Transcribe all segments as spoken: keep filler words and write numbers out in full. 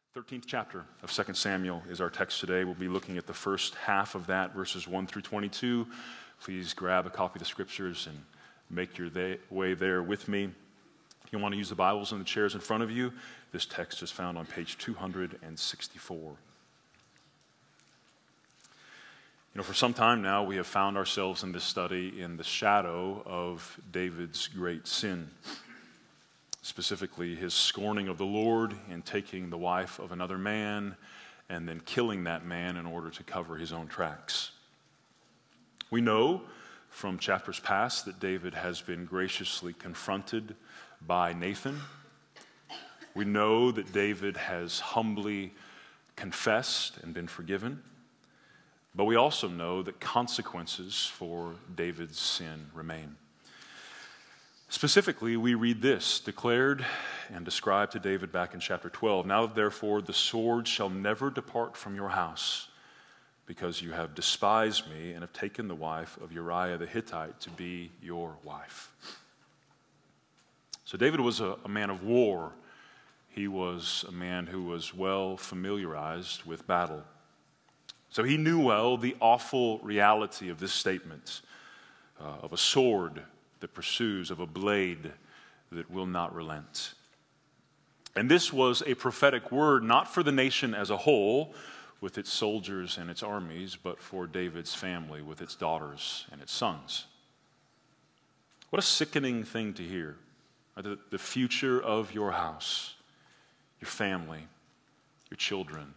thirteenth chapter of Second Samuel is our text today. We'll be looking at the first half of that, verses one through twenty-two. Please grab a copy of the scriptures and make your way there with me. If you want to use the Bibles in the chairs in front of you, this text is found on page two hundred sixty-four. You know, for some time now, we have found ourselves in this study in the shadow of David's great sin. Specifically, his scorning of the Lord and taking the wife of another man and then killing that man in order to cover his own tracks. We know from chapters past that David has been graciously confronted by Nathan. We know that David has humbly confessed and been forgiven. But we also know that consequences for David's sin remain. Specifically, we read this, declared and described to David back in chapter twelve. Now, therefore, the sword shall never depart from your house, because you have despised me and have taken the wife of Uriah the Hittite to be your wife. So David was a, a man of war. He was a man who was well familiarized with battle. So he knew well the awful reality of this statement, uh, of a sword that pursues, of a blade that will not relent. And this was a prophetic word, not for the nation as a whole, with its soldiers and its armies, but for David's family, with its daughters and its sons. What a sickening thing to hear. The, the future of your house, your family, your children,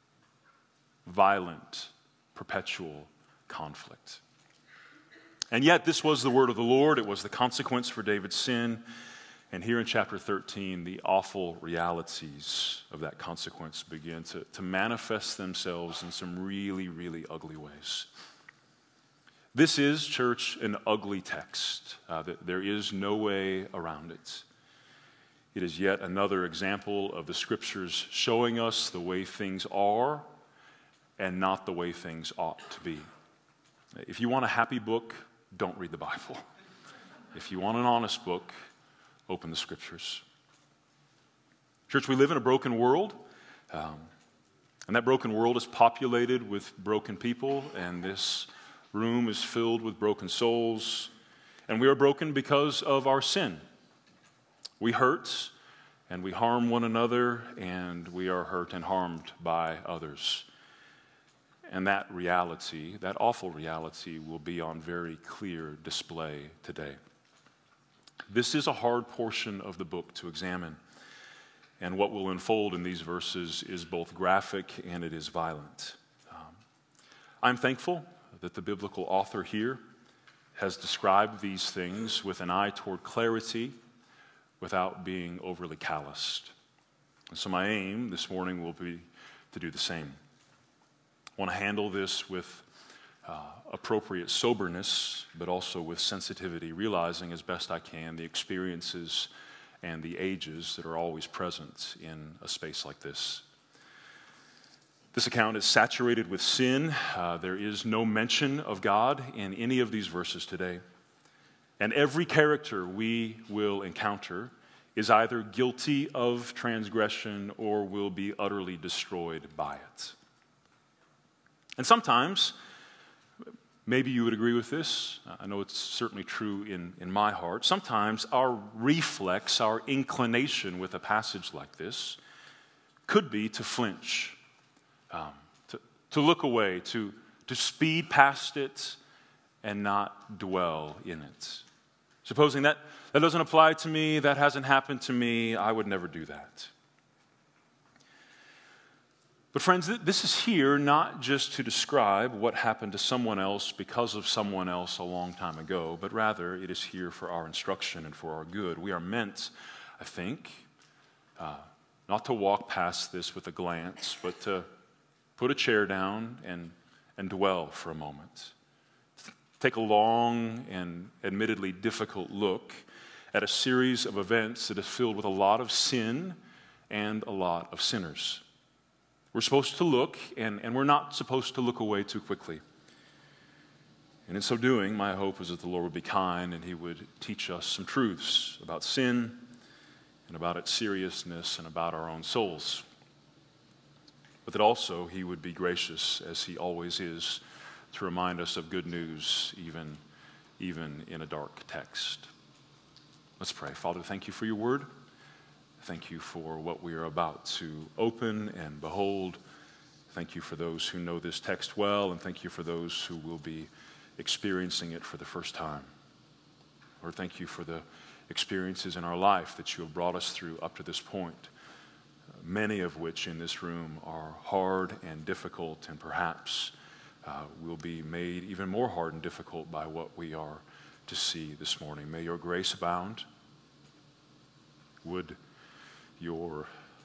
violent, perpetual conflict. And yet, this was the word of the Lord. It was the consequence for David's sin. And here in chapter thirteen, the awful realities of that consequence begin to, to manifest themselves in some really, really ugly ways. This is, church, an ugly text. Uh, there is no way around it. It is yet another example of the Scriptures showing us the way things are and not the way things ought to be. If you want a happy book, don't read the Bible. If you want an honest book, open the Scriptures. Church, we live in a broken world, um, and that broken world is populated with broken people, and this room is filled with broken souls, and we are broken because of our sin. We hurt, and we harm one another, and we are hurt and harmed by others. And that reality, that awful reality, will be on very clear display today. This is a hard portion of the book to examine. And what will unfold in these verses is both graphic and it is violent. Um, I'm thankful that the biblical author here has described these things with an eye toward clarity without being overly calloused. And so my aim this morning will be to do the same. I want to handle this with uh, appropriate soberness, but also with sensitivity, realizing as best I can the experiences and the ages that are always present in a space like this. This account is saturated with sin. Uh, there is no mention of God in any of these verses today. And every character we will encounter is either guilty of transgression or will be utterly destroyed by it. And sometimes, maybe you would agree with this, I know it's certainly true in, in my heart, sometimes our reflex, our inclination with a passage like this could be to flinch, um, to, to look away, to, to speed past it and not dwell in it. Supposing that, that doesn't apply to me, that hasn't happened to me, I would never do that. But friends, this is here not just to describe what happened to someone else because of someone else a long time ago, but rather it is here for our instruction and for our good. We are meant, I think, uh, not to walk past this with a glance, but to put a chair down and, and dwell for a moment. Take a long and admittedly difficult look at a series of events that is filled with a lot of sin and a lot of sinners. We're supposed to look, and, and we're not supposed to look away too quickly. And in so doing, my hope is that the Lord would be kind and He would teach us some truths about sin and about its seriousness and about our own souls. but that also he would be gracious, as he always is, to remind us of good news, even, even in a dark text. Let's pray. Father, thank you for your word. Thank you for what we are about to open and behold. Thank you for those who know this text well, and thank you for those who will be experiencing it for the first time. Lord, thank you for the experiences in our life that you have brought us through up to this point, many of which in this room are hard and difficult, and perhaps uh, will be made even more hard and difficult by what we are to see this morning. May your grace abound. Would your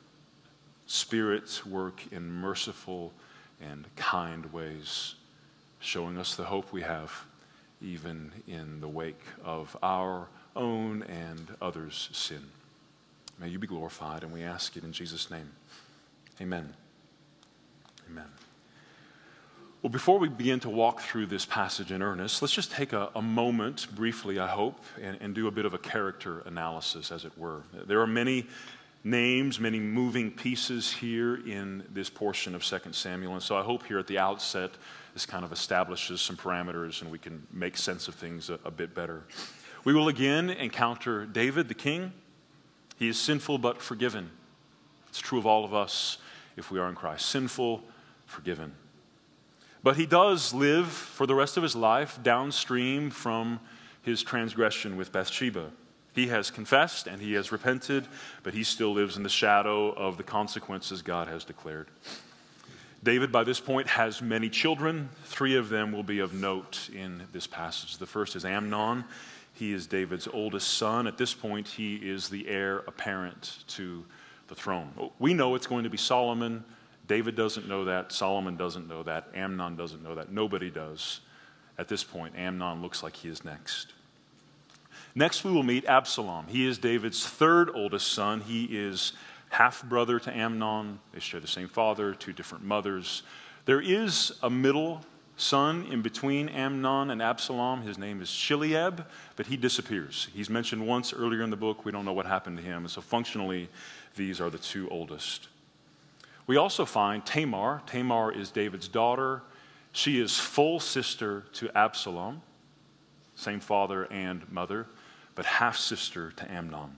Spirit work in merciful and kind ways, showing us the hope we have even in the wake of our own and others' sin. May you be glorified, and we ask it in Jesus' name. Amen. Amen. Well, before we begin to walk through this passage in earnest, let's just take a, a moment, briefly, I hope, and, and do a bit of a character analysis, as it were. There are many names, many moving pieces here in this portion of Second Samuel, and so I hope here at the outset this kind of establishes some parameters and we can make sense of things a, a bit better. We will again encounter David, the king. He is sinful but forgiven. It's true of all of us if we are in Christ. Sinful, forgiven. But he does live for the rest of his life downstream from his transgression with Bathsheba. He has confessed and he has repented, but he still lives in the shadow of the consequences God has declared. David, by this point, has many children. Three of them will be of note in this passage. The first is Amnon. He is David's oldest son. At this point, he is the heir apparent to the throne. We know it's going to be Solomon. David doesn't know that. Solomon doesn't know that. Amnon doesn't know that. Nobody does. At this point, Amnon looks like he is next. Next, we will meet Absalom. He is David's third oldest son. He is half-brother to Amnon. They share the same father, two different mothers. There is a middle son in between Amnon and Absalom. His name is Chileab, but he disappears. He's mentioned once earlier in the book. We don't know what happened to him. And so functionally, these are the two oldest. We also find Tamar. Tamar is David's daughter. She is full sister to Absalom, same father and mother, but half-sister to Amnon.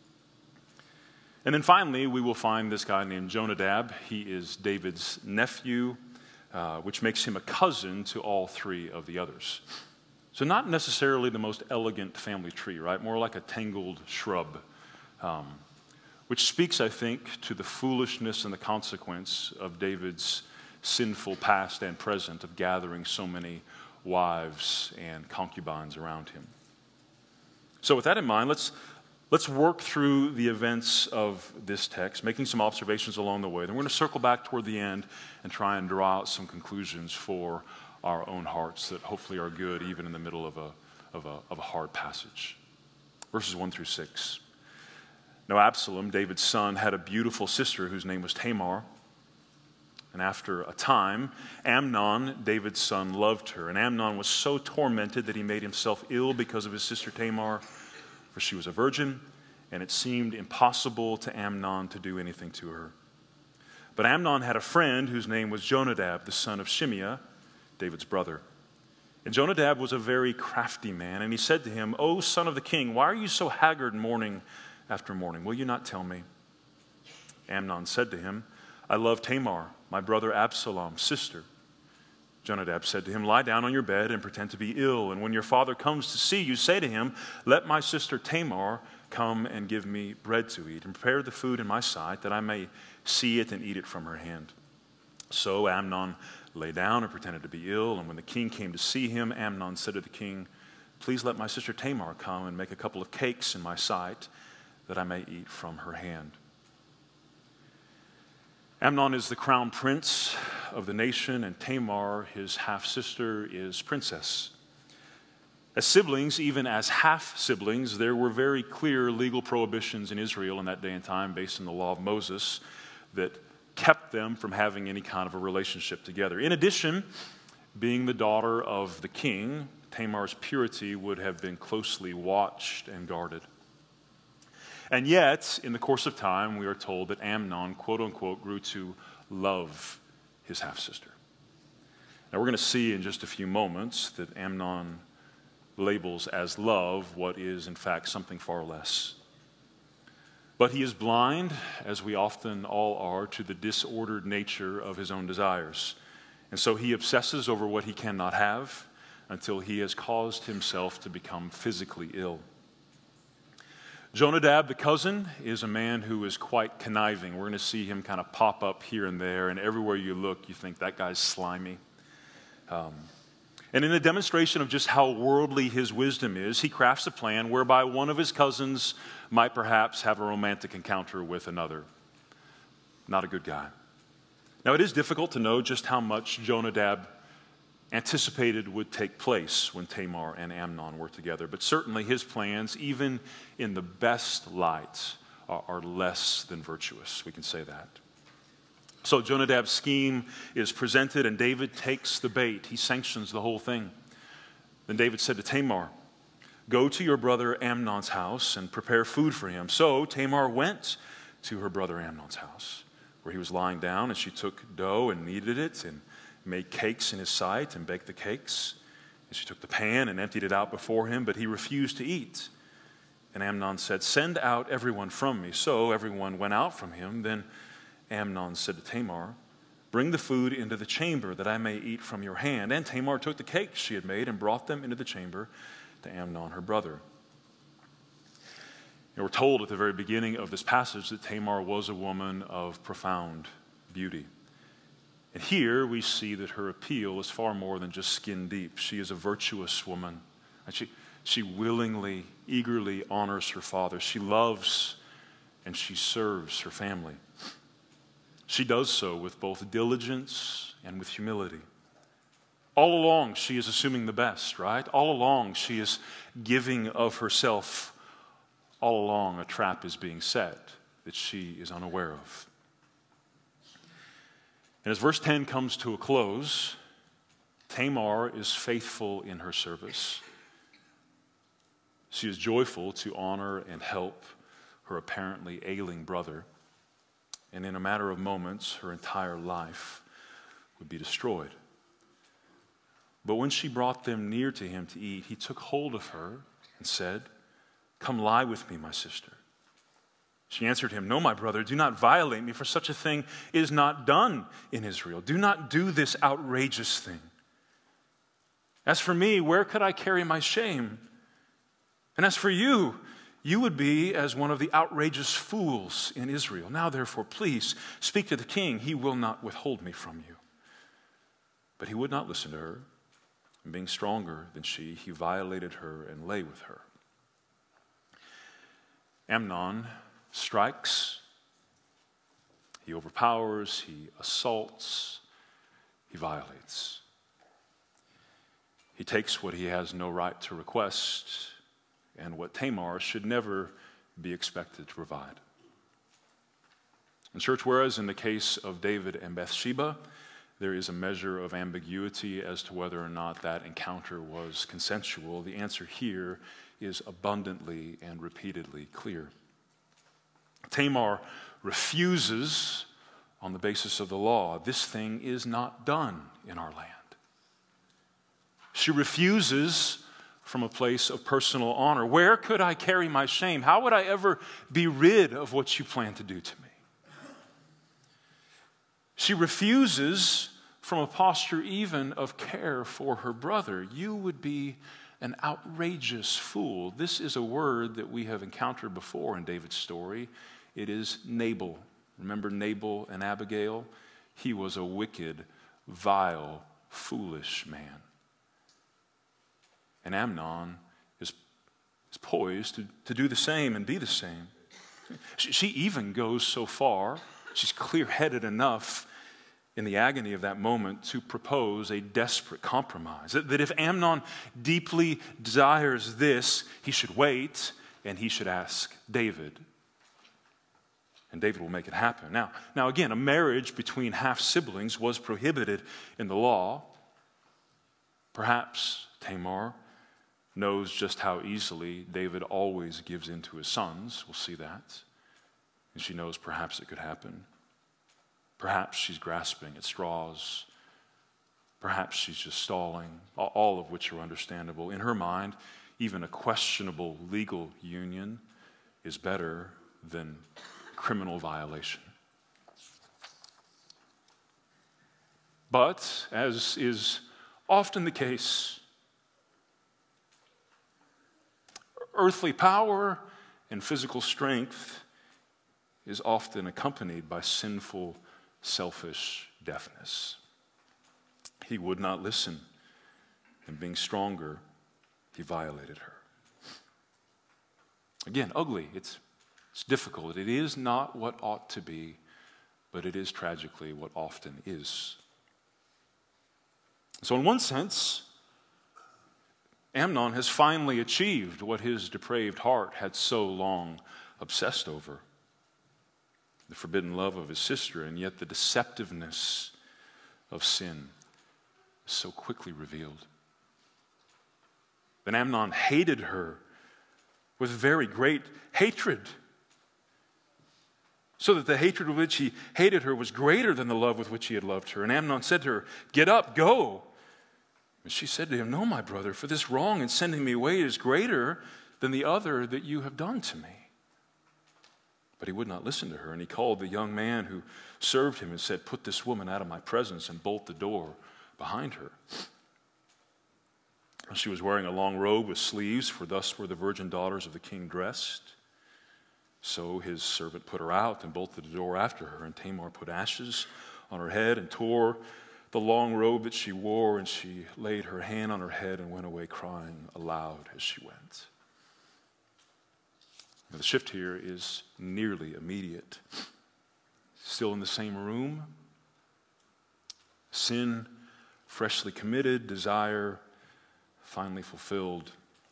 And then finally, we will find this guy named Jonadab. He is David's nephew, uh, which makes him a cousin to all three of the others. So not necessarily the most elegant family tree, right? More like a tangled shrub, um, which speaks, I think, to the foolishness and the consequence of David's sinful past and present of gathering so many wives and concubines around him. So with that in mind, let's, let's work through the events of this text, making some observations along the way. Then we're going to circle back toward the end and try and draw out some conclusions for our own hearts that hopefully are good even in the middle of a, of a, of a hard passage. Verses one through six. Now Absalom, David's son, had a beautiful sister whose name was Tamar. And after a time, Amnon, David's son, loved her. And Amnon was so tormented that he made himself ill because of his sister Tamar, for she was a virgin, and it seemed impossible to Amnon to do anything to her. But Amnon had a friend whose name was Jonadab, the son of Shimeah, David's brother. And Jonadab was a very crafty man, and he said to him, "O son of the king, why are you so haggard morning after morning? Will you not tell me?" Amnon said to him, "I love Tamar, my brother Absalom's sister." Jonadab said to him, "Lie down on your bed and pretend to be ill, and when your father comes to see you, say to him, 'Let my sister Tamar come and give me bread to eat, and prepare the food in my sight, that I may see it and eat it from her hand.'" So Amnon lay down and pretended to be ill, and when the king came to see him, Amnon said to the king, "Please let my sister Tamar come and make a couple of cakes in my sight, that I may eat from her hand." Amnon is the crown prince of the nation, and Tamar, his half-sister, is princess. As siblings, even as half-siblings, there were very clear legal prohibitions in Israel in that day and time based on the law of Moses that kept them from having any kind of a relationship together. In addition, being the daughter of the king, Tamar's purity would have been closely watched and guarded. And yet, in the course of time, we are told that Amnon, quote unquote, grew to love his half-sister. Now, we're going to see in just a few moments that Amnon labels as love what is, in fact, something far less. But he is blind, as we often all are, to the disordered nature of his own desires. And so he obsesses over what he cannot have until he has caused himself to become physically ill. Jonadab, the cousin, is a man who is quite conniving. We're going to see him kind of pop up here and there, and everywhere you look, you think that guy's slimy. Um, and in a demonstration of just how worldly his wisdom is, he crafts a plan whereby one of his cousins might perhaps have a romantic encounter with another. Not a good guy. Now, it is difficult to know just how much Jonadab anticipated would take place when Tamar and Amnon were together, but certainly his plans, even in the best light, are, are less than virtuous. We can say that. So Jonadab's scheme is presented, and David takes the bait. He sanctions the whole thing. Then David said to Tamar, "Go to your brother Amnon's house and prepare food for him." So Tamar went to her brother Amnon's house, where he was lying down, and she took dough and kneaded it and made cakes in his sight and baked the cakes. And she took the pan and emptied it out before him, but he refused to eat. And Amnon said, "Send out everyone from me." So everyone went out from him. Then Amnon said to Tamar, "Bring the food into the chamber that I may eat from your hand." And Tamar took the cakes she had made and brought them into the chamber to Amnon, her brother. And we're told at the very beginning of this passage that Tamar was a woman of profound beauty. And here we see that her appeal is far more than just skin deep. She is a virtuous woman. And she, she willingly, eagerly honors her father. She loves and she serves her family. She does so with both diligence and with humility. All along, she is assuming the best, right? All along, she is giving of herself. All along, a trap is being set that she is unaware of. And as verse ten comes to a close, Tamar is faithful in her service. She is joyful to honor and help her apparently ailing brother. And in a matter of moments, her entire life would be destroyed. But when she brought them near to him to eat, he took hold of her and said, "Come lie with me, my sister." She answered him, "No, my brother, do not violate me, for such a thing is not done in Israel. Do not do this outrageous thing. As for me, where could I carry my shame? And as for you, you would be as one of the outrageous fools in Israel. Now, therefore, please speak to the king. He will not withhold me from you." But he would not listen to her. And being stronger than she, he violated her and lay with her. Amnon strikes, he overpowers, he assaults, he violates. He takes what he has no right to request and what Tamar should never be expected to provide. In church, whereas in the case of David and Bathsheba, there is a measure of ambiguity as to whether or not that encounter was consensual, the answer here is abundantly and repeatedly clear. Tamar refuses on the basis of the law. This thing is not done in our land. She refuses from a place of personal honor. Where could I carry my shame? How would I ever be rid of what you plan to do to me? She refuses from a posture even of care for her brother. You would be an outrageous fool. This is a word that we have encountered before in David's story. It is Nabal. Remember Nabal and Abigail? He was a wicked, vile, foolish man. And Amnon is, is poised to, to do the same and be the same. She, she even goes so far, she's clear-headed enough in the agony of that moment to propose a desperate compromise. That, that if Amnon deeply desires this, he should wait and he should ask David. And David will make it happen. Now, now again, a marriage between half-siblings was prohibited in the law. Perhaps Tamar knows just how easily David always gives in to his sons. We'll see that. And she knows perhaps it could happen. Perhaps she's grasping at straws. Perhaps she's just stalling, all of which are understandable. In her mind, even a questionable legal union is better than criminal violation. But, as is often the case, earthly power and physical strength is often accompanied by sinful, selfish deafness. He would not listen, and being stronger, he violated her. Again, ugly. It's, it's difficult. It is not what ought to be, but it is tragically what often is. So in one sense, Amnon has finally achieved what his depraved heart had so long obsessed over. The forbidden love of his sister, and yet the deceptiveness of sin is so quickly revealed. Then Amnon hated her with very great hatred, so that the hatred with which he hated her was greater than the love with which he had loved her. And Amnon said to her, "Get up, go." And she said to him, "No, my brother, for this wrong in sending me away is greater than the other that you have done to me." But he would not listen to her, and he called the young man who served him and said, "Put this woman out of my presence and bolt the door behind her." She was wearing a long robe with sleeves, for thus were the virgin daughters of the king dressed. So his servant put her out and bolted the door after her, and Tamar put ashes on her head and tore the long robe that she wore, and she laid her hand on her head and went away crying aloud as she went. Now, the shift here is nearly immediate. Still in the same room, sin freshly committed, desire finally fulfilled.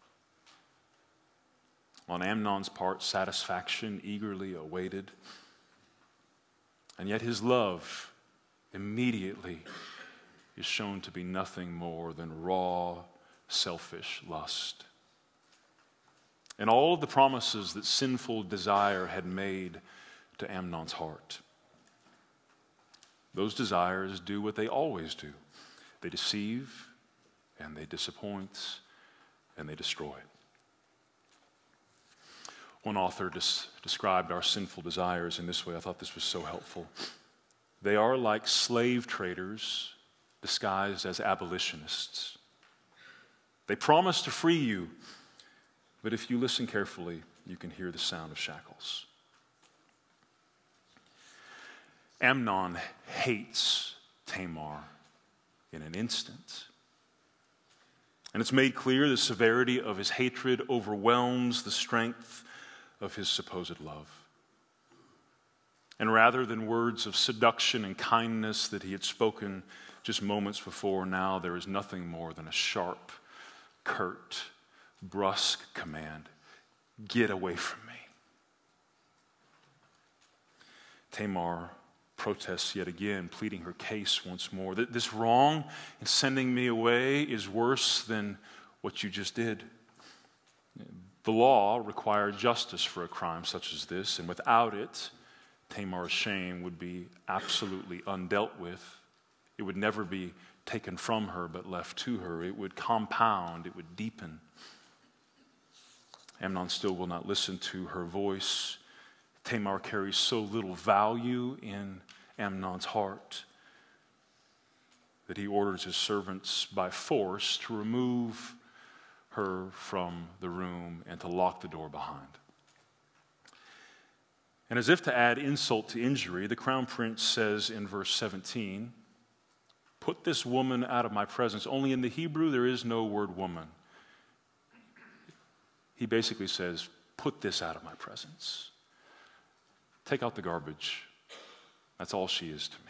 On Amnon's part, satisfaction eagerly awaited. And yet his love immediately is shown to be nothing more than raw, selfish lust. And all of the promises that sinful desire had made to Amnon's heart, those desires do what they always do. They deceive, and they disappoint, and they destroy. One author des- described our sinful desires in this way. I thought this was so helpful. They are like slave traders disguised as abolitionists. They promise to free you, but if you listen carefully, you can hear the sound of shackles. Amnon hates Tamar in an instant. And it's made clear the severity of his hatred overwhelms the strength of his supposed love. And rather than words of seduction and kindness that he had spoken just moments before, now there is nothing more than a sharp, curt, brusque command: "Get away from me." Tamar protests yet again, pleading her case once more. That this wrong in sending me away is worse than what you just did. The law required justice for a crime such as this, and without it, Tamar's shame would be absolutely undealt with. It would never be taken from her but left to her. It would compound, it would deepen. Amnon still will not listen to her voice. Tamar carries so little value in Amnon's heart that he orders his servants by force to remove her from the room and to lock the door behind. And as if to add insult to injury, the crown prince says in verse seventeen, "Put this woman out of my presence." Only in the Hebrew there is no word woman. He basically says, "Put this out of my presence. Take out the garbage. That's all she is to me."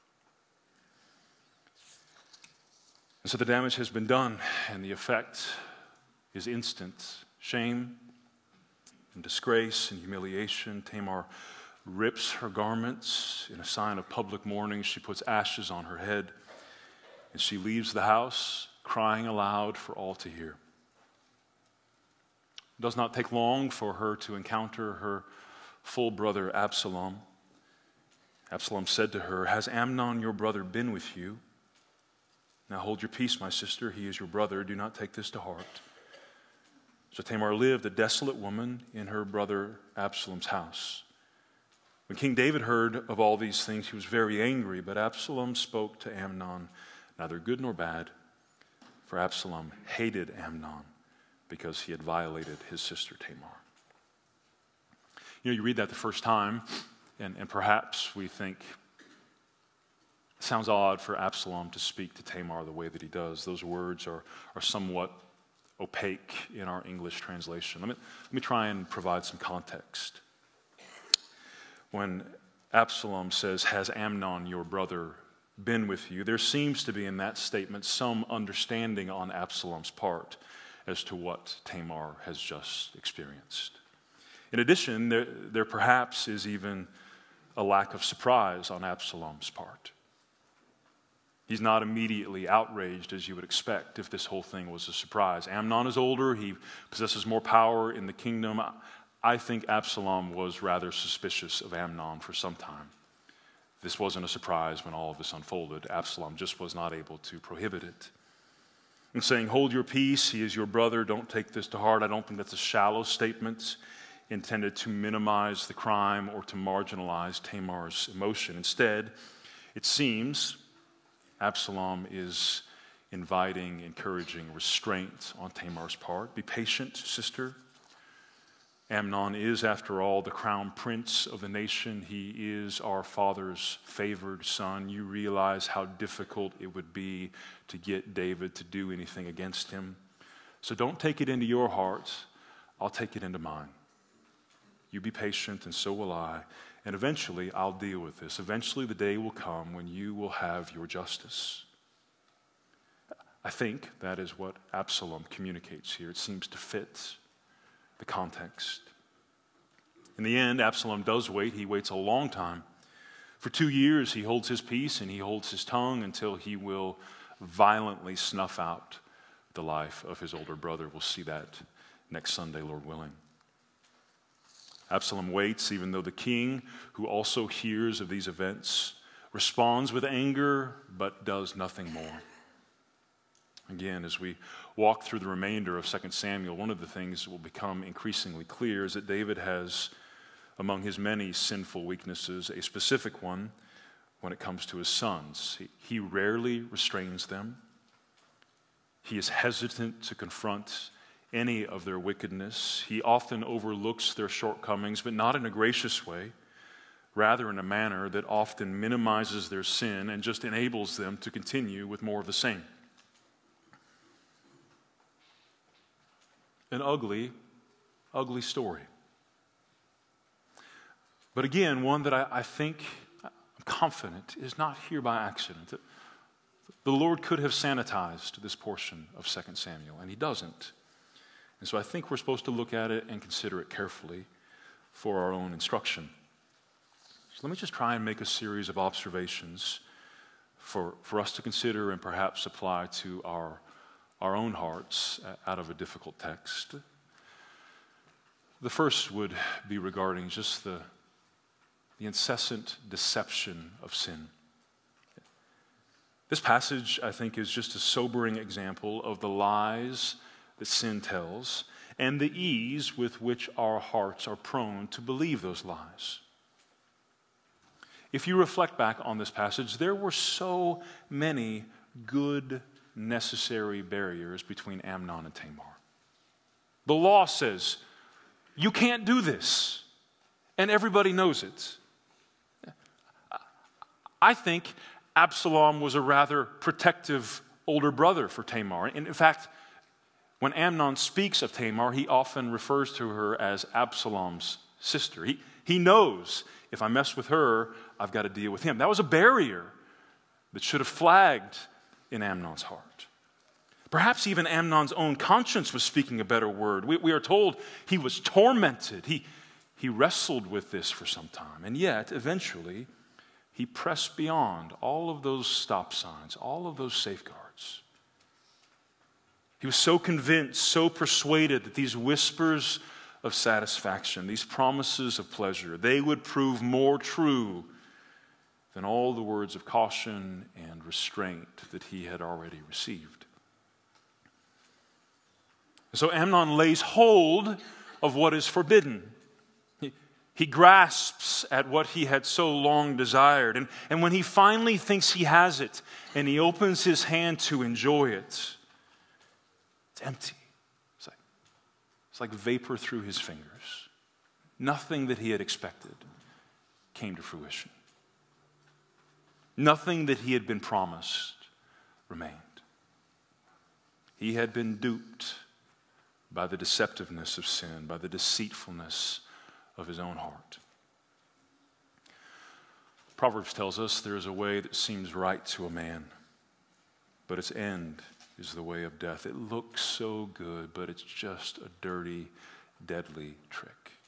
And so the damage has been done, and the effect is instant. Shame and disgrace and humiliation. Tamar rips her garments in a sign of public mourning. She puts ashes on her head, and she leaves the house crying aloud for all to hear. It does not take long for her to encounter her full brother Absalom. Absalom said to her, "Has Amnon your brother been with you? Now hold your peace, my sister. He is your brother. Do not take this to heart." So Tamar lived, a desolate woman, in her brother Absalom's house. When King David heard of all these things, he was very angry, but Absalom spoke to Amnon, neither good nor bad, for Absalom hated Amnon because he had violated his sister Tamar. You know, you read that the first time, and, and perhaps we think, it sounds odd for Absalom to speak to Tamar the way that he does. Those words are, are somewhat opaque in our English translation. Let me, let me try and provide some context. When Absalom says, "Has Amnon, your brother, been with you?" there seems to be in that statement some understanding on Absalom's part as to what Tamar has just experienced. In addition, there, there perhaps is even a lack of surprise on Absalom's part. He's not immediately outraged as you would expect if this whole thing was a surprise. Amnon is older. He possesses more power in the kingdom. I think Absalom was rather suspicious of Amnon for some time. This wasn't a surprise when all of this unfolded. Absalom just was not able to prohibit it. And saying, "Hold your peace, he is your brother, don't take this to heart," I don't think that's a shallow statement intended to minimize the crime or to marginalize Tamar's emotion. Instead, it seems Absalom is inviting, encouraging restraint on Tamar's part. Be patient, sister. Amnon is, after all, the crown prince of the nation. He is our father's favored son. You realize how difficult it would be to get David to do anything against him. So don't take it into your heart. I'll take it into mine. You be patient, and so will I. And eventually, I'll deal with this. Eventually, the day will come when you will have your justice. I think that is what Absalom communicates here. It seems to fit the context. In the end, Absalom does wait. He waits a long time. For two years, he holds his peace and he holds his tongue until he will violently snuff out the life of his older brother. We'll see that next Sunday, Lord willing. Absalom waits, even though the king, who also hears of these events, responds with anger, but does nothing more. Again, as we walk through the remainder of Second Samuel, one of the things that will become increasingly clear is that David has, among his many sinful weaknesses, a specific one when it comes to his sons. He, he rarely restrains them. He is hesitant to confront any of their wickedness. He often overlooks their shortcomings, but not in a gracious way, rather in a manner that often minimizes their sin and just enables them to continue with more of the same. An ugly, ugly story. But again, one that I, I think, I'm confident, is not here by accident. The Lord could have sanitized this portion of Second Samuel, and he doesn't. And so I think we're supposed to look at it and consider it carefully for our own instruction. So let me just try and make a series of observations for, for us to consider and perhaps apply to our, our own hearts out of a difficult text. The first would be regarding just the, the incessant deception of sin. This passage, I think, is just a sobering example of the lies that sin tells and the ease with which our hearts are prone to believe those lies. If you reflect back on this passage, there were so many good, necessary barriers between Amnon and Tamar. The law says, you can't do this, and everybody knows it. I think Absalom was a rather protective older brother for Tamar. And in fact, when Amnon speaks of Tamar, he often refers to her as Absalom's sister. He, he knows if I mess with her, I've got to deal with him. That was a barrier that should have flagged in Amnon's heart. Perhaps even Amnon's own conscience was speaking a better word. We, we are told he was tormented. He, he wrestled with this for some time. And yet, eventually, he pressed beyond all of those stop signs, all of those safeguards. He was so convinced, so persuaded that these whispers of satisfaction, these promises of pleasure, they would prove more true than all the words of caution and restraint that he had already received. So Amnon lays hold of what is forbidden. He, he grasps at what he had so long desired. And, and when he finally thinks he has it and he opens his hand to enjoy it, it's empty. It's like, it's like vapor through his fingers. Nothing that he had expected came to fruition. Nothing that he had been promised remained. He had been duped by the deceptiveness of sin, by the deceitfulness of his own heart. Proverbs tells us there is a way that seems right to a man, but its end is the way of death. It looks so good, but it's just a dirty, deadly trick.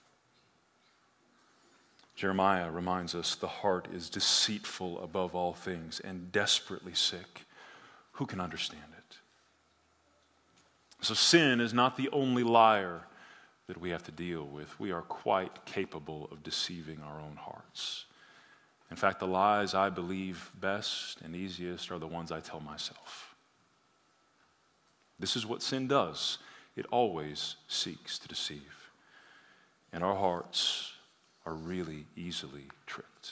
Jeremiah reminds us the heart is deceitful above all things and desperately sick. Who can understand it? So sin is not the only liar that we have to deal with. We are quite capable of deceiving our own hearts. In fact, the lies I believe best and easiest are the ones I tell myself. This is what sin does. It always seeks to deceive. And our hearts are really easily tricked.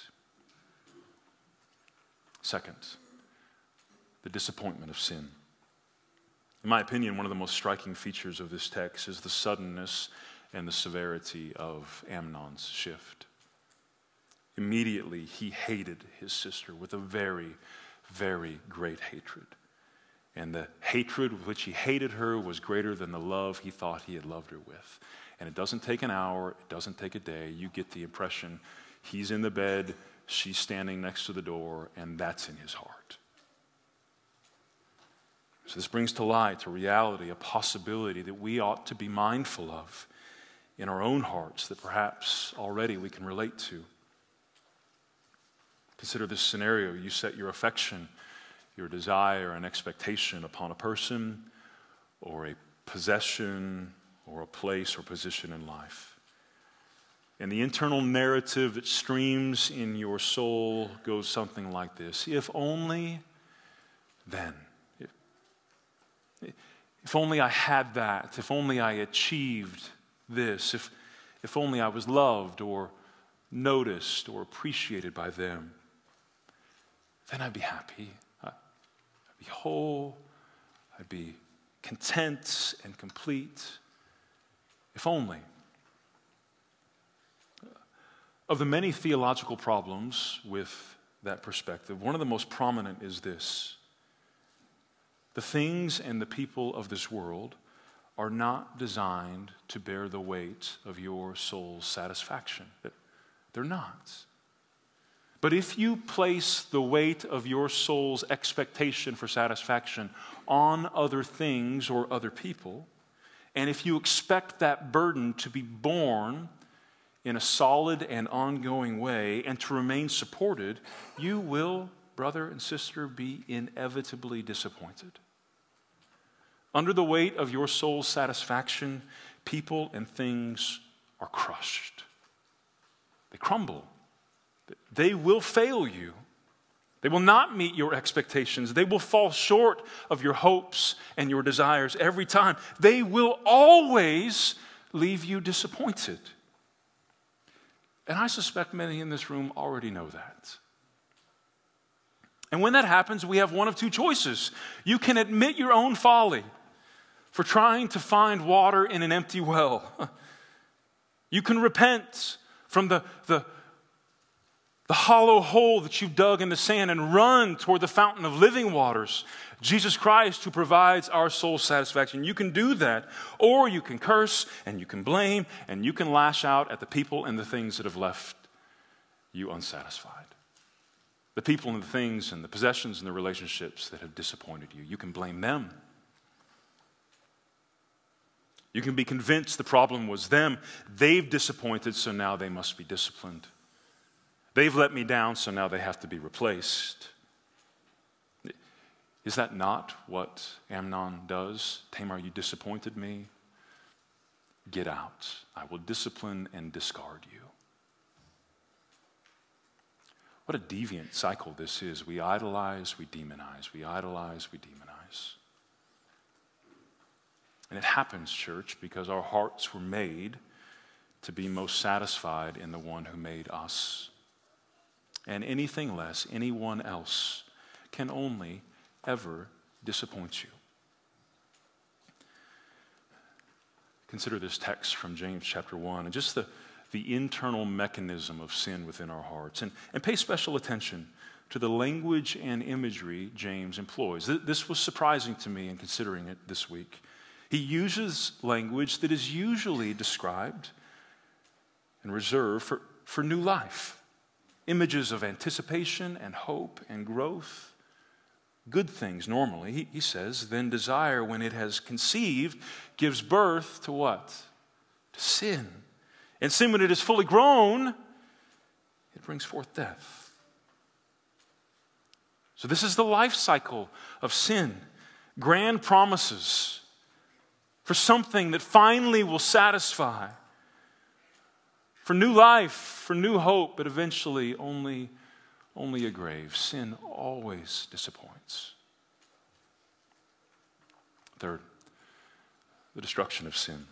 Second, the disappointment of sin. In my opinion, one of the most striking features of this text is the suddenness and the severity of Amnon's shift. Immediately, he hated his sister with a very, very great hatred. And the hatred with which he hated her was greater than the love he thought he had loved her with. And it doesn't take an hour, it doesn't take a day. You get the impression he's in the bed, she's standing next to the door, and that's in his heart. So this brings to light a reality, a possibility that we ought to be mindful of in our own hearts that perhaps already we can relate to. Consider this scenario. You set your affection, your desire, and expectation upon a person or a possession or a place or position in life. And the internal narrative that streams in your soul goes something like this. If only then. If, if only I had that. If only I achieved this. If, if only I was loved or noticed or appreciated by them. Then I'd be happy. I'd be whole. I'd be content and complete. If only. Of the many theological problems with that perspective, one of the most prominent is this. The things and the people of this world are not designed to bear the weight of your soul's satisfaction. They're not. But if you place the weight of your soul's expectation for satisfaction on other things or other people, and if you expect that burden to be borne in a solid and ongoing way and to remain supported, you will, brother and sister, be inevitably disappointed. Under the weight of your soul's satisfaction, people and things are crushed. They crumble. They will fail you. They will not meet your expectations. They will fall short of your hopes and your desires every time. They will always leave you disappointed. And I suspect many in this room already know that. And when that happens, we have one of two choices. You can admit your own folly for trying to find water in an empty well. You can repent from the, the The hollow hole that you've dug in the sand and run toward the fountain of living waters, Jesus Christ, who provides our soul satisfaction. You can do that, or you can curse and you can blame and you can lash out at the people and the things that have left you unsatisfied. The people and the things and the possessions and the relationships that have disappointed you. You can blame them. You can be convinced the problem was them. They've disappointed, so now they must be disciplined. They've let me down, so now they have to be replaced. Is that not what Amnon does? Tamar, you disappointed me. Get out. I will discipline and discard you. What a deviant cycle this is. We idolize, we demonize. We idolize, we demonize. And it happens, church, because our hearts were made to be most satisfied in the one who made us. And anything less, anyone else, can only ever disappoint you. Consider this text from James chapter one and just the, the internal mechanism of sin within our hearts. And, and pay special attention to the language and imagery James employs. This was surprising to me in considering it this week. He uses language that is usually described and reserved for, for new life. Images of anticipation and hope and growth. Good things normally, he, he says, then desire when it has conceived gives birth to what? To sin. And sin when it is fully grown, it brings forth death. So this is the life cycle of sin. Grand promises for something that finally will satisfy. For new life, for new hope, but eventually only, only a grave. Sin always disappoints. Third, the destruction of sin.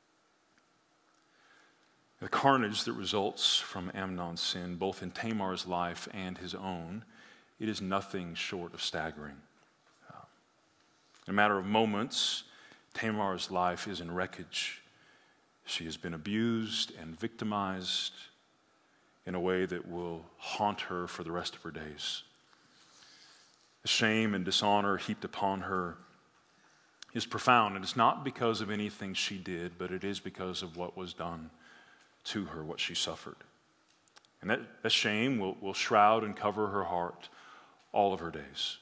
The carnage that results from Amnon's sin, both in Tamar's life and his own, it is nothing short of staggering. Uh, in a matter of moments, Tamar's life is in wreckage. She has been abused and victimized in a way that will haunt her for the rest of her days. The shame and dishonor heaped upon her is profound, and it's not because of anything she did, but it is because of what was done to her, what she suffered. And that, that shame will, will shroud and cover her heart all of her days.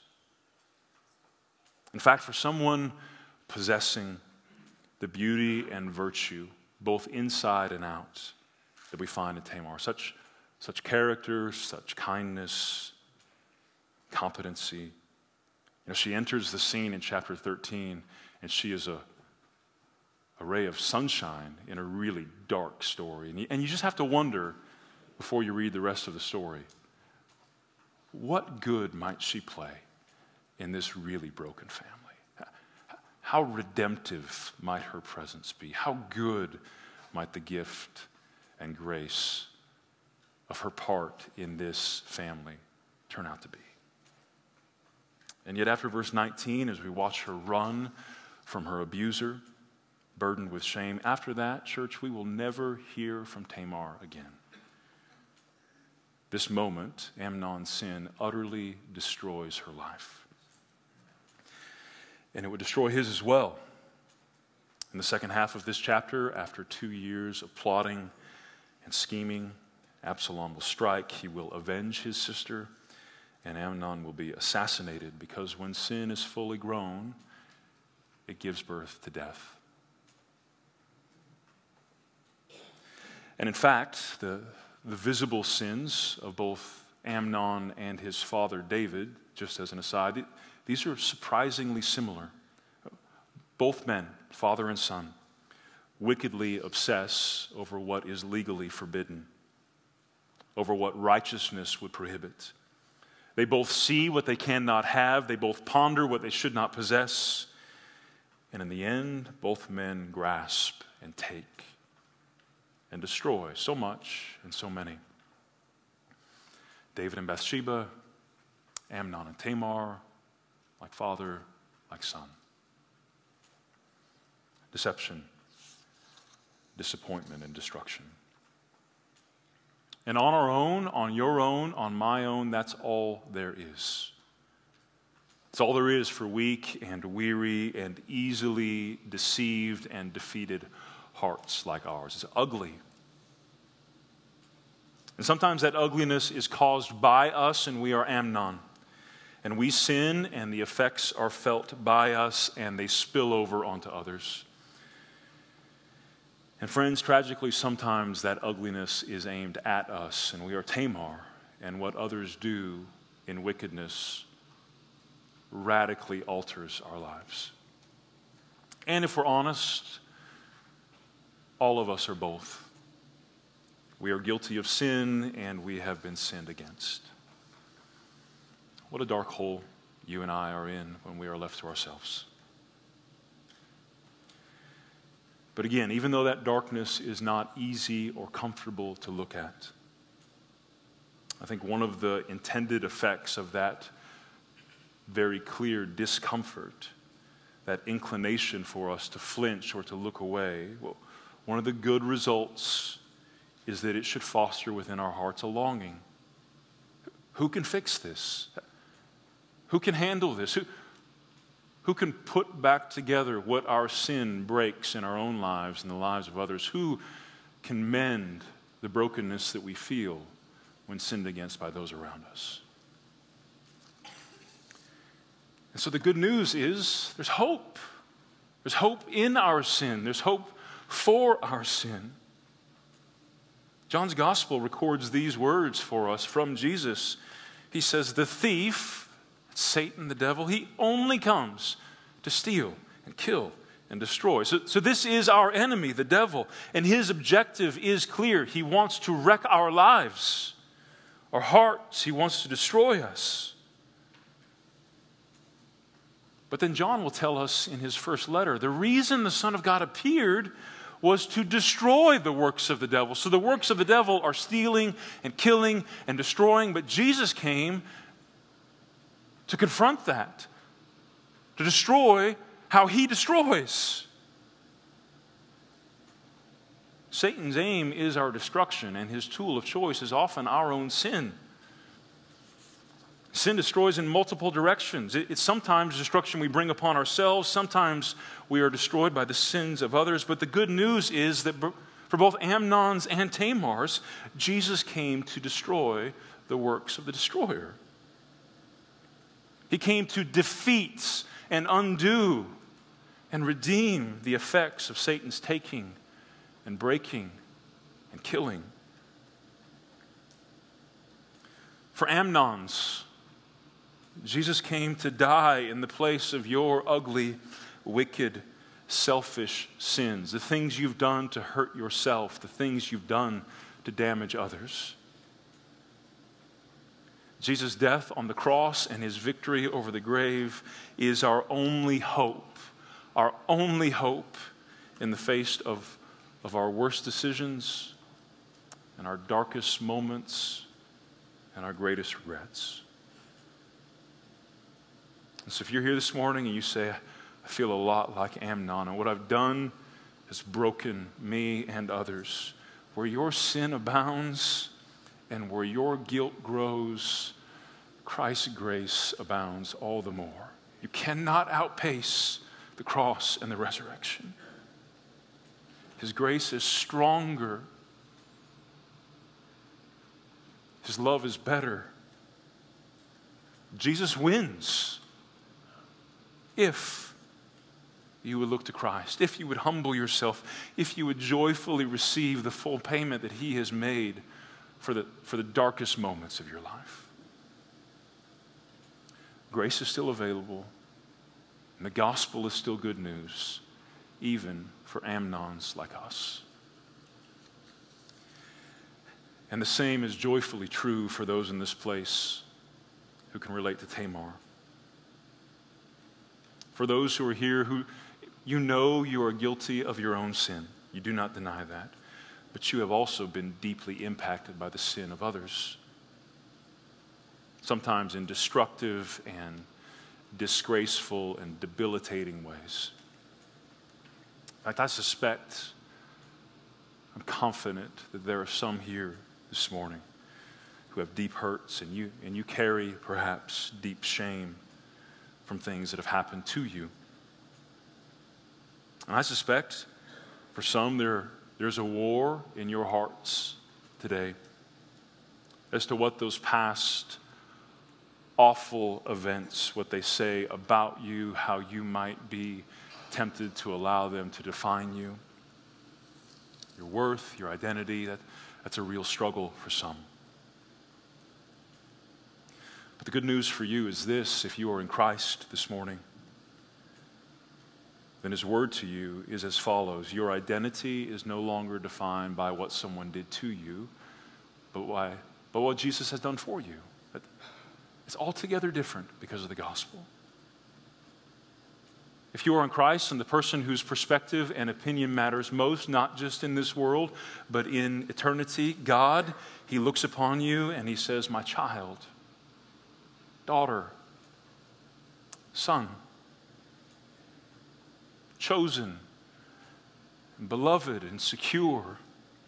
In fact, for someone possessing the beauty and virtue, both inside and out, that we find in Tamar, such, such character, such kindness, competency. You know, she enters the scene in chapter thirteen, and she is a, a ray of sunshine in a really dark story. And you, and you just have to wonder, before you read the rest of the story, what good might she play in this really broken family? How redemptive might her presence be? How good might the gift and grace of her part in this family turn out to be? And yet after verse nineteen, as we watch her run from her abuser, burdened with shame, after that, church, we will never hear from Tamar again. This moment, Amnon's sin utterly destroys her life. And it would destroy his as well. In the second half of this chapter, after two years of plotting and scheming, Absalom will strike. He will avenge his sister, and Amnon will be assassinated, because when sin is fully grown, it gives birth to death. And in fact, the, the visible sins of both Amnon and his father David, just as an aside, these are surprisingly similar. Both men, father and son, wickedly obsess over what is legally forbidden, over what righteousness would prohibit. They both see what they cannot have. They both ponder what they should not possess. And in the end, both men grasp and take and destroy so much and so many. David and Bathsheba, Amnon and Tamar, like father, like son. Deception, disappointment, and destruction. And on our own, on your own, on my own, that's all there is. It's all there is for weak and weary and easily deceived and defeated hearts like ours. It's ugly. And sometimes that ugliness is caused by us, and we are Amnon. And we sin, and the effects are felt by us, and they spill over onto others. And friends, tragically, sometimes that ugliness is aimed at us, and we are Tamar, and what others do in wickedness radically alters our lives. And if we're honest, all of us are both. We are guilty of sin, and we have been sinned against. What a dark hole you and I are in when we are left to ourselves. But again, even though that darkness is not easy or comfortable to look at, I think one of the intended effects of that very clear discomfort, that inclination for us to flinch or to look away, well, one of the good results is that it should foster within our hearts a longing. Who can fix this? Who can handle this? Who, who can put back together what our sin breaks in our own lives and the lives of others? Who can mend the brokenness that we feel when sinned against by those around us? And so the good news is there's hope. There's hope in our sin. There's hope for our sin. John's gospel records these words for us from Jesus. He says, the thief, Satan, the devil, he only comes to steal and kill and destroy. So, so this is our enemy, the devil, and his objective is clear. He wants to wreck our lives, our hearts. He wants to destroy us. But then John will tell us in his first letter, the reason the Son of God appeared was to destroy the works of the devil. So the works of the devil are stealing and killing and destroying, but Jesus came to confront that, to destroy how he destroys. Satan's aim is our destruction, and his tool of choice is often our own sin. Sin destroys in multiple directions. It's sometimes destruction we bring upon ourselves. Sometimes we are destroyed by the sins of others. But the good news is that for both Amnon's and Tamar's, Jesus came to destroy the works of the destroyer. He came to defeat and undo and redeem the effects of Satan's taking and breaking and killing. For Amnon's, Jesus came to die in the place of your ugly, wicked, selfish sins, the things you've done to hurt yourself, the things you've done to damage others. Jesus' death on the cross and his victory over the grave is our only hope, our only hope in the face of, of our worst decisions and our darkest moments and our greatest regrets. And so if you're here this morning and you say, I feel a lot like Amnon, and what I've done has broken me and others, where your sin abounds and where your guilt grows, Christ's grace abounds all the more. You cannot outpace the cross and the resurrection. His grace is stronger. His love is better. Jesus wins. If you would look to Christ, if you would humble yourself, if you would joyfully receive the full payment that he has made for the, for the darkest moments of your life. Grace is still available, and the gospel is still good news, even for Amnons like us. And the same is joyfully true for those in this place who can relate to Tamar. For those who are here who you know you are guilty of your own sin. You do not deny that. But you have also been deeply impacted by the sin of others. Sometimes in destructive and disgraceful and debilitating ways. In fact, I suspect, I'm confident that there are some here this morning who have deep hurts, and you, and you carry perhaps deep shame from things that have happened to you. And I suspect for some there, there's a war in your hearts today as to what those past awful events, what they say about you, how you might be tempted to allow them to define you. Your worth, your identity, that, that's a real struggle for some. But the good news for you is this: if you are in Christ this morning, then his word to you is as follows. Your identity is no longer defined by what someone did to you, but why, but what Jesus has done for you. It's altogether different because of the gospel. If you are in Christ and the person whose perspective and opinion matters most, not just in this world, but in eternity, God, he looks upon you and he says, my child, daughter, son, chosen, beloved and secure,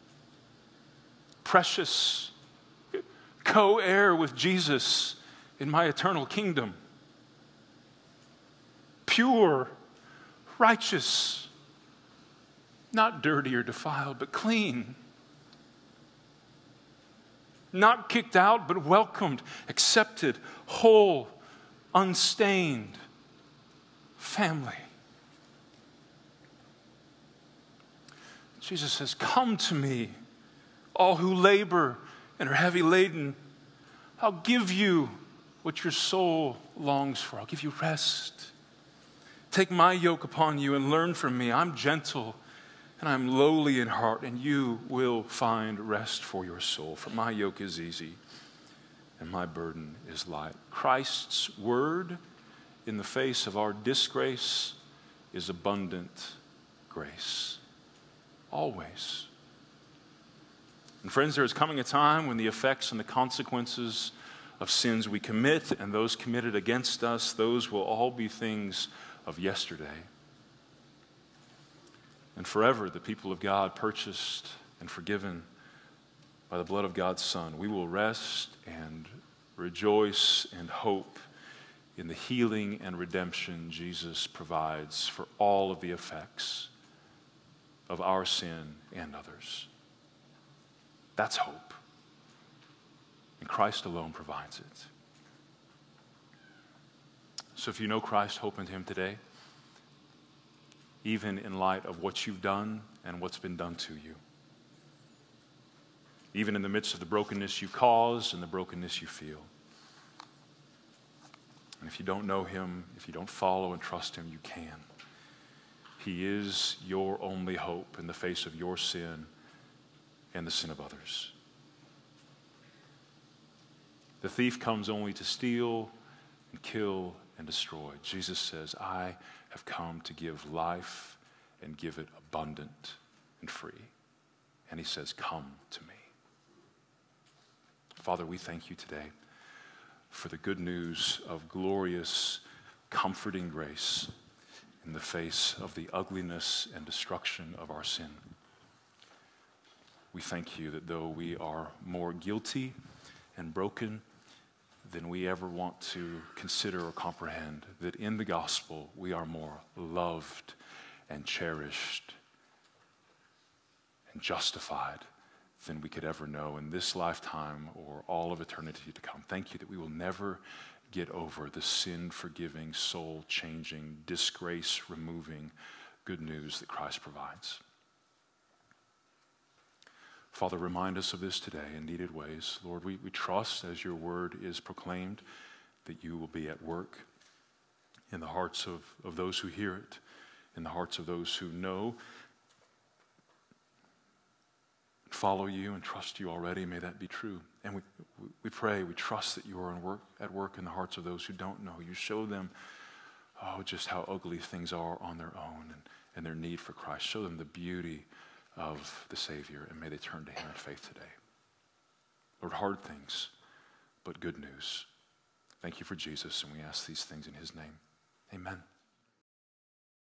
precious, co-heir with Jesus in my eternal kingdom, pure, righteous, not dirty or defiled, but clean, not kicked out, but welcomed, accepted, whole, unstained family. Jesus says, come to me, all who labor and are heavy laden. I'll give you what your soul longs for. I'll give you rest. Take my yoke upon you and learn from me. I'm gentle and I'm lowly in heart, and you will find rest for your soul. For my yoke is easy and my burden is light. Christ's word in the face of our disgrace is abundant grace. Always. And friends, there is coming a time when the effects and the consequences of sins we commit and those committed against us, those will all be things of yesterday. And forever, the people of God, purchased and forgiven by the blood of God's Son, we will rest and rejoice and hope in the healing and redemption Jesus provides for all of the effects of our sin and others. That's hope. And Christ alone provides it. So if you know Christ, hope in him today, even in light of what you've done and what's been done to you. Even in the midst of the brokenness you caused and the brokenness you feel. And if you don't know him, if you don't follow and trust him, you can. He is your only hope in the face of your sin and the sin of others. The thief comes only to steal and kill and destroy. Jesus says, I have come to give life and give it abundant and free. And he says, come to me. Father, we thank you today for the good news of glorious, comforting grace in the face of the ugliness and destruction of our sin. We thank you that though we are more guilty and broken than we ever want to consider or comprehend, that in the gospel we are more loved and cherished and justified than we could ever know in this lifetime or all of eternity to come. Thank you that we will never get over the sin-forgiving, soul-changing, disgrace-removing good news that Christ provides. Father, remind us of this today in needed ways. Lord, we, we trust as your word is proclaimed that you will be at work in the hearts of, of those who hear it, in the hearts of those who know, follow you and trust you already. May that be true. And we, we pray, we trust that you are in work, at work in the hearts of those who don't know. You show them, oh, just how ugly things are on their own and, and their need for Christ. Show them the beauty of the Savior, and may they turn to him in faith today. Lord, hard things, but good news. Thank you for Jesus, and we ask these things in his name. Amen.